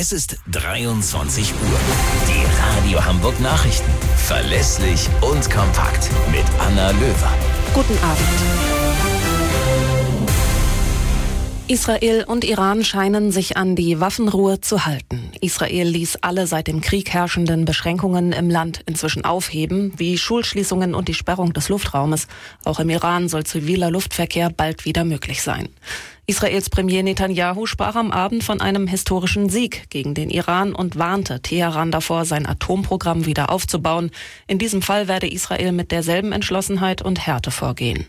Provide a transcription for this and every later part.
Es ist 23 Uhr. Die Radio Hamburg Nachrichten. Verlässlich und kompakt mit Anna Löwer. Guten Abend. Israel und Iran scheinen sich an die Waffenruhe zu halten. Israel ließ alle seit dem Krieg herrschenden Beschränkungen im Land inzwischen aufheben, wie Schulschließungen und die Sperrung des Luftraumes. Auch im Iran soll ziviler Luftverkehr bald wieder möglich sein. Israels Premier Netanyahu sprach am Abend von einem historischen Sieg gegen den Iran und warnte Teheran davor, sein Atomprogramm wieder aufzubauen. In diesem Fall werde Israel mit derselben Entschlossenheit und Härte vorgehen.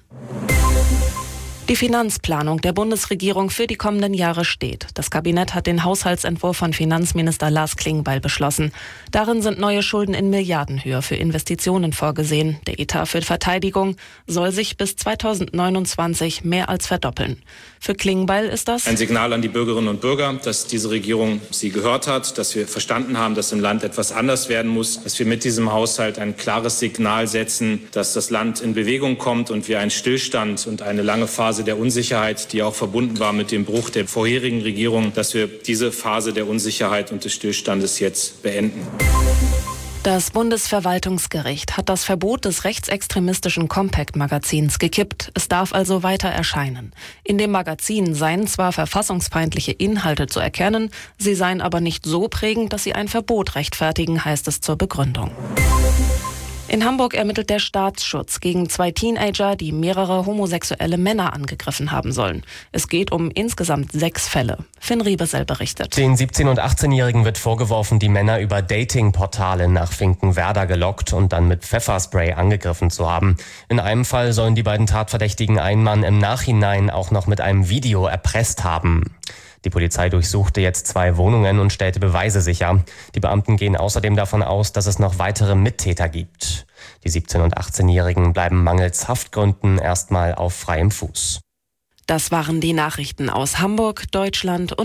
Die Finanzplanung der Bundesregierung für die kommenden Jahre steht. Das Kabinett hat den Haushaltsentwurf von Finanzminister Lars Klingbeil beschlossen. Darin sind neue Schulden in Milliardenhöhe für Investitionen vorgesehen. Der Etat für Verteidigung soll sich bis 2029 mehr als verdoppeln. Für Klingbeil ist das ein Signal an die Bürgerinnen und Bürger, dass diese Regierung sie gehört hat, dass wir verstanden haben, dass im Land etwas anders werden muss, dass wir mit diesem Haushalt ein klares Signal setzen, dass das Land in Bewegung kommt und wir einen Stillstand und eine lange Phase der Unsicherheit, die auch verbunden war mit dem Bruch der vorherigen Regierung, dass wir diese Phase der Unsicherheit und des Stillstandes jetzt beenden. Das Bundesverwaltungsgericht hat das Verbot des rechtsextremistischen Compact-Magazins gekippt. Es darf also weiter erscheinen. In dem Magazin seien zwar verfassungsfeindliche Inhalte zu erkennen, sie seien aber nicht so prägend, dass sie ein Verbot rechtfertigen, heißt es zur Begründung. In Hamburg ermittelt der Staatsschutz gegen 2 Teenager, die mehrere homosexuelle Männer angegriffen haben sollen. Es geht um insgesamt 6 Fälle. Finn Riebesell berichtet. Den 17- und 18-Jährigen wird vorgeworfen, die Männer über Datingportale nach Finkenwerder gelockt und dann mit Pfefferspray angegriffen zu haben. In einem Fall sollen die beiden Tatverdächtigen einen Mann im Nachhinein auch noch mit einem Video erpresst haben. Die Polizei durchsuchte jetzt 2 Wohnungen und stellte Beweise sicher. Die Beamten gehen außerdem davon aus, dass es noch weitere Mittäter gibt. Die 17- und 18-Jährigen bleiben mangels Haftgründen erstmal auf freiem Fuß. Das waren die Nachrichten aus Hamburg, Deutschland und